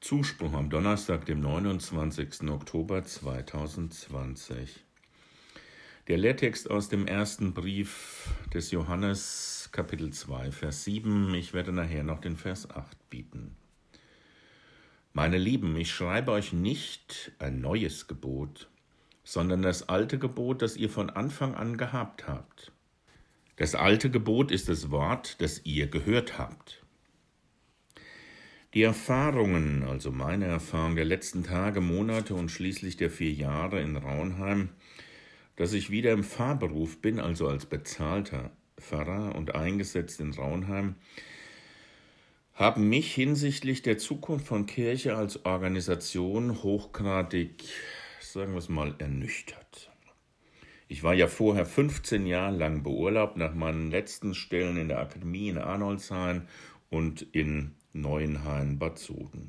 Zuspruch am Donnerstag, dem 29. Oktober 2020. Der Lehrtext aus dem ersten Brief des Johannes, Kapitel 2, Vers 7. Ich werde nachher noch den Vers 8 bieten. Meine Lieben, ich schreibe euch nicht ein neues Gebot, sondern das alte Gebot, das ihr von Anfang an gehabt habt. Das alte Gebot ist das Wort, das ihr gehört habt. Die Erfahrungen, also meine Erfahrung der letzten Tage, Monate und schließlich der 4 Jahre in Raunheim, dass ich wieder im Pfarrberuf bin, also als bezahlter Pfarrer und eingesetzt in Raunheim, haben mich hinsichtlich der Zukunft von Kirche als Organisation hochgradig, sagen wir es mal, ernüchtert. Ich war ja vorher 15 Jahre lang beurlaubt nach meinen letzten Stellen in der Akademie in Arnoldshain und in Neuenhain, Bad Soden.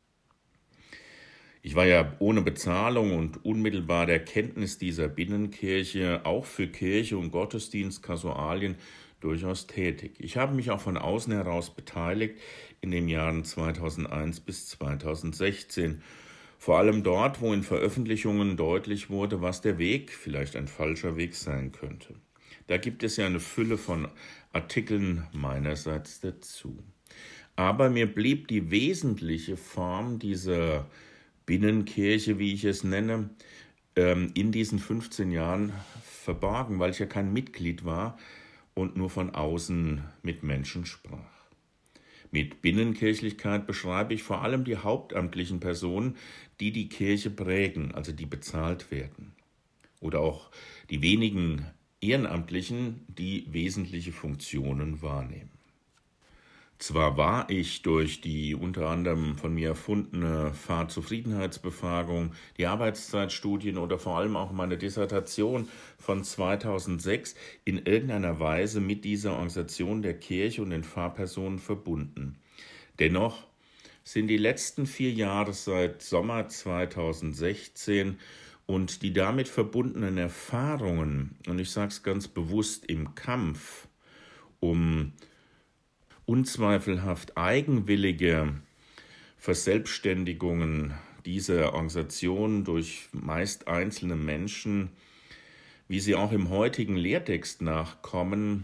Ich war ja ohne Bezahlung und unmittelbar der Kenntnis dieser Binnenkirche auch für Kirche und Gottesdienstkasualien durchaus tätig. Ich habe mich auch von außen heraus beteiligt in den Jahren 2001 bis 2016, vor allem dort, wo in Veröffentlichungen deutlich wurde, was der Weg, vielleicht ein falscher Weg sein könnte. Da gibt es ja eine Fülle von Artikeln meinerseits dazu. Aber mir blieb die wesentliche Form dieser Binnenkirche, wie ich es nenne, in diesen 15 Jahren verborgen, weil ich ja kein Mitglied war und nur von außen mit Menschen sprach. Mit Binnenkirchlichkeit beschreibe ich vor allem die hauptamtlichen Personen, die die Kirche prägen, also die bezahlt werden. Oder auch die wenigen Ehrenamtlichen, die wesentliche Funktionen wahrnehmen. Zwar war ich durch die unter anderem von mir erfundene Fahrtzufriedenheitsbefragung, die Arbeitszeitstudien oder vor allem auch meine Dissertation von 2006 in irgendeiner Weise mit dieser Organisation der Kirche und den Pfarrpersonen verbunden. Dennoch sind die letzten 4 Jahre seit Sommer 2016 und die damit verbundenen Erfahrungen, und ich sage es ganz bewusst, im Kampf um unzweifelhaft eigenwillige Verselbstständigungen dieser Organisation durch meist einzelne Menschen, wie sie auch im heutigen Lehrtext nachkommen,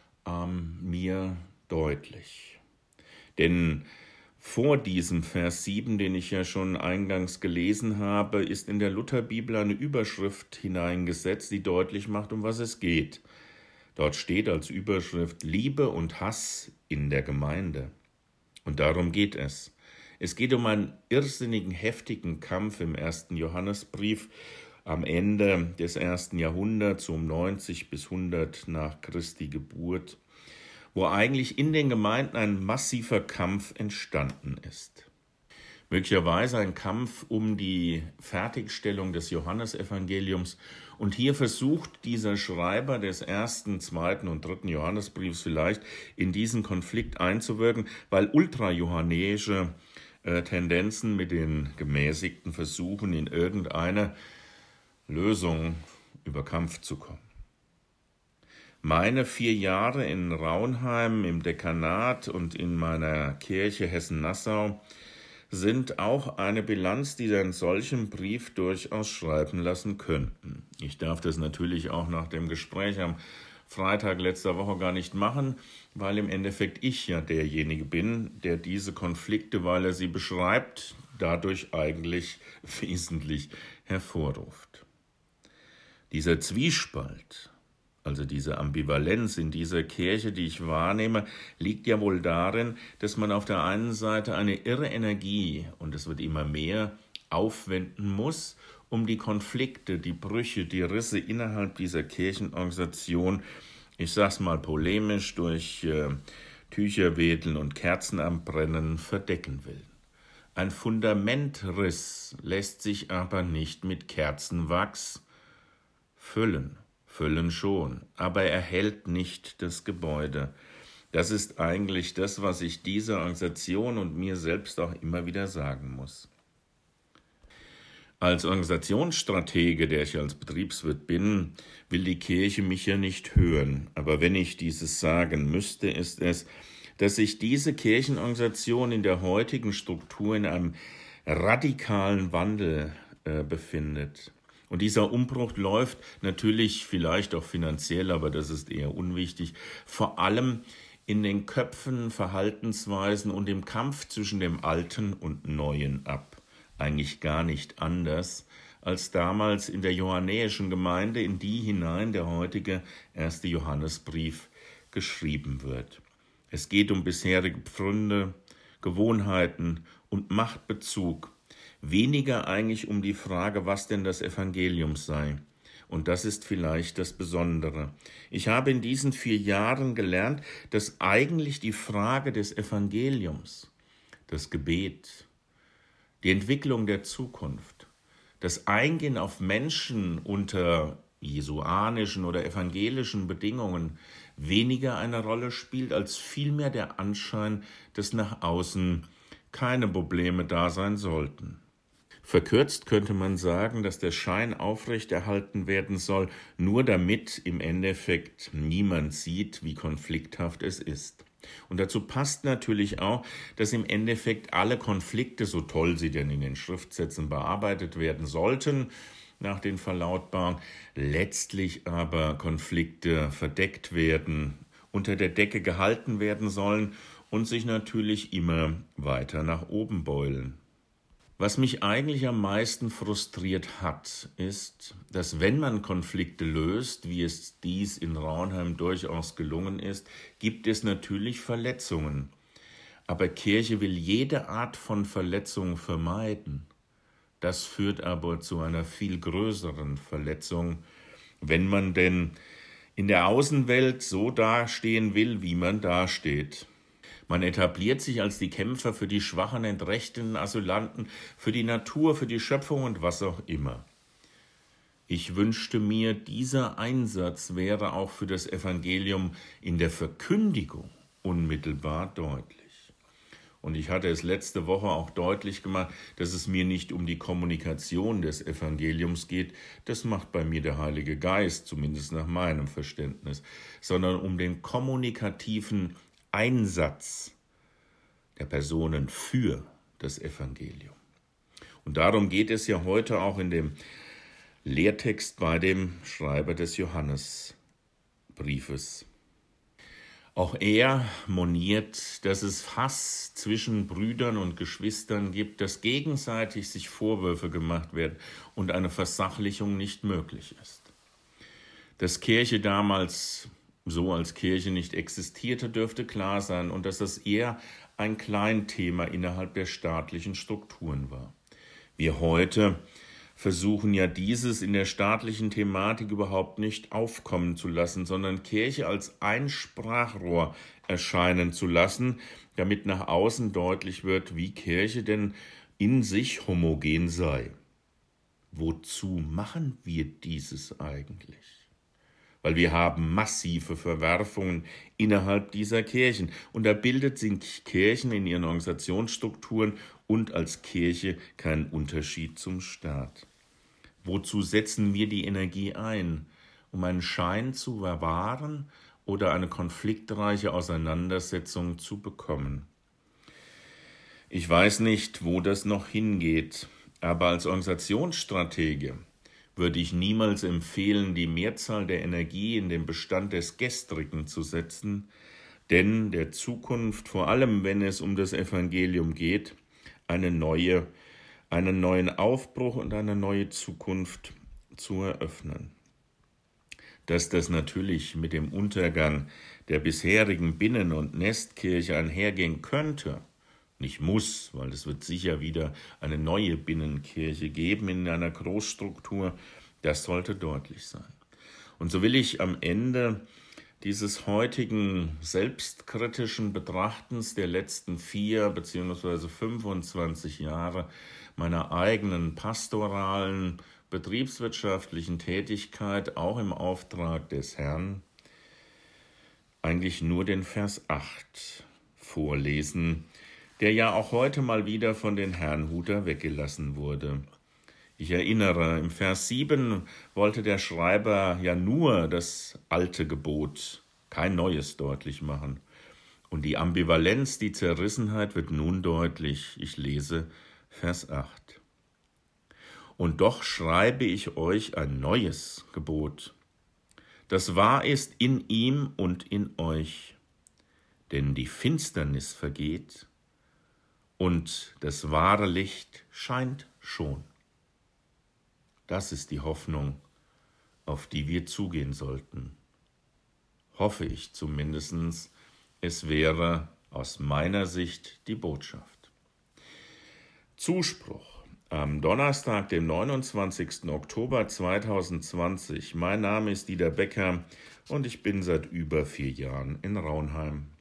mir deutlich. Denn vor diesem Vers 7, den ich ja schon eingangs gelesen habe, ist in der Lutherbibel eine Überschrift hineingesetzt, die deutlich macht, um was es geht. Dort steht als Überschrift Liebe und Hass in der Gemeinde. Und darum geht es. Es geht um einen irrsinnigen, heftigen Kampf im 1. Johannesbrief am Ende des 1. Jahrhunderts, um 90 bis 100 nach Christi Geburt, wo eigentlich in den Gemeinden ein massiver Kampf entstanden ist. Möglicherweise ein Kampf um die Fertigstellung des Johannesevangeliums. Und hier versucht dieser Schreiber des 1., 2. und 3. Johannesbriefs vielleicht in diesen Konflikt einzuwirken, weil ultrajohanneische Tendenzen mit den gemäßigten versuchen, in irgendeine Lösung über Kampf zu kommen. Meine 4 Jahre in Raunheim im Dekanat und in meiner Kirche Hessen-Nassau sind auch eine Bilanz, die einen solchen Brief durchaus schreiben lassen könnten. Ich darf das natürlich auch nach dem Gespräch am Freitag letzter Woche gar nicht machen, weil im Endeffekt ich ja derjenige bin, der diese Konflikte, weil er sie beschreibt, dadurch eigentlich wesentlich hervorruft. Dieser Zwiespalt, also diese Ambivalenz in dieser Kirche, die ich wahrnehme, liegt ja wohl darin, dass man auf der einen Seite eine irre Energie, und es wird immer mehr, aufwenden muss, um die Konflikte, die Brüche, die Risse innerhalb dieser Kirchenorganisation, ich sag's mal polemisch, durch Tücherwedeln und Kerzen anbrennen, verdecken will. Ein Fundamentriss lässt sich aber nicht mit Kerzenwachs füllen. Füllen schon, aber er hält nicht das Gebäude. Das ist eigentlich das, was ich dieser Organisation und mir selbst auch immer wieder sagen muss. Als Organisationsstratege, der ich als Betriebswirt bin, will die Kirche mich ja nicht hören. Aber wenn ich dieses sagen müsste, ist es, dass sich diese Kirchenorganisation in der heutigen Struktur in einem radikalen Wandel befindet. Und dieser Umbruch läuft natürlich vielleicht auch finanziell, aber das ist eher unwichtig, vor allem in den Köpfen, Verhaltensweisen und im Kampf zwischen dem Alten und Neuen ab. Eigentlich gar nicht anders als damals in der johannäischen Gemeinde, in die hinein der heutige 1. Johannesbrief geschrieben wird. Es geht um bisherige Pfründe, Gewohnheiten und Machtbezug, weniger eigentlich um die Frage, was denn das Evangelium sei. Und das ist vielleicht das Besondere. Ich habe in diesen 4 Jahren gelernt, dass eigentlich die Frage des Evangeliums, das Gebet, die Entwicklung der Zukunft, das Eingehen auf Menschen unter jesuanischen oder evangelischen Bedingungen weniger eine Rolle spielt, als vielmehr der Anschein, dass nach außen keine Probleme da sein sollten. Verkürzt könnte man sagen, dass der Schein aufrechterhalten werden soll, nur damit im Endeffekt niemand sieht, wie konflikthaft es ist. Und dazu passt natürlich auch, dass im Endeffekt alle Konflikte, so toll sie denn in den Schriftsätzen bearbeitet werden sollten, nach den Verlautbarungen, letztlich aber Konflikte verdeckt werden, unter der Decke gehalten werden sollen und sich natürlich immer weiter nach oben beulen. Was mich eigentlich am meisten frustriert hat, ist, dass wenn man Konflikte löst, wie es dies in Raunheim durchaus gelungen ist, gibt es natürlich Verletzungen. Aber Kirche will jede Art von Verletzung vermeiden. Das führt aber zu einer viel größeren Verletzung, wenn man denn in der Außenwelt so dastehen will, wie man dasteht. Man etabliert sich als die Kämpfer für die schwachen, entrechteten Asylanten, für die Natur, für die Schöpfung und was auch immer. Ich wünschte mir, dieser Einsatz wäre auch für das Evangelium in der Verkündigung unmittelbar deutlich. Und ich hatte es letzte Woche auch deutlich gemacht, dass es mir nicht um die Kommunikation des Evangeliums geht, das macht bei mir der Heilige Geist, zumindest nach meinem Verständnis, sondern um den kommunikativen Einsatz der Personen für das Evangelium. Und darum geht es ja heute auch in dem Lehrtext bei dem Schreiber des Johannesbriefes. Auch er moniert, dass es Hass zwischen Brüdern und Geschwistern gibt, dass gegenseitig sich Vorwürfe gemacht werden und eine Versachlichung nicht möglich ist. Dass Kirche damals so als Kirche nicht existierte, dürfte klar sein und dass das eher ein Kleinthema innerhalb der staatlichen Strukturen war. Wir heute versuchen ja dieses in der staatlichen Thematik überhaupt nicht aufkommen zu lassen, sondern Kirche als ein Sprachrohr erscheinen zu lassen, damit nach außen deutlich wird, wie Kirche denn in sich homogen sei. Wozu machen wir dieses eigentlich? Weil wir haben massive Verwerfungen innerhalb dieser Kirchen. Und da bildet sich Kirchen in ihren Organisationsstrukturen und als Kirche keinen Unterschied zum Staat. Wozu setzen wir die Energie ein? Um einen Schein zu bewahren oder eine konfliktreiche Auseinandersetzung zu bekommen? Ich weiß nicht, wo das noch hingeht, aber als Organisationsstratege würde ich niemals empfehlen, die Mehrzahl der Energie in den Bestand des Gestrigen zu setzen, denn der Zukunft, vor allem wenn es um das Evangelium geht, einen neuen Aufbruch und eine neue Zukunft zu eröffnen. Dass das natürlich mit dem Untergang der bisherigen Binnen- und Nestkirche einhergehen könnte, nicht muss, weil es wird sicher wieder eine neue Binnenkirche geben in einer Großstruktur, das sollte deutlich sein. Und so will ich am Ende dieses heutigen selbstkritischen Betrachtens der letzten 4 bzw. 25 Jahre meiner eigenen pastoralen, betriebswirtschaftlichen Tätigkeit, auch im Auftrag des Herrn, eigentlich nur den Vers 8 vorlesen, der ja auch heute mal wieder von den Herrnhuter weggelassen wurde. Ich erinnere, im Vers 7 wollte der Schreiber ja nur das alte Gebot, kein neues, deutlich machen. Und die Ambivalenz, die Zerrissenheit wird nun deutlich. Ich lese Vers 8. Und doch schreibe ich euch ein neues Gebot, das wahr ist in ihm und in euch. Denn die Finsternis vergeht und das wahre Licht scheint schon. Das ist die Hoffnung, auf die wir zugehen sollten. Hoffe ich zumindest, es wäre aus meiner Sicht die Botschaft. Zuspruch am Donnerstag, dem 29. Oktober 2020. Mein Name ist Dieter Becker und ich bin seit über 4 Jahren in Raunheim.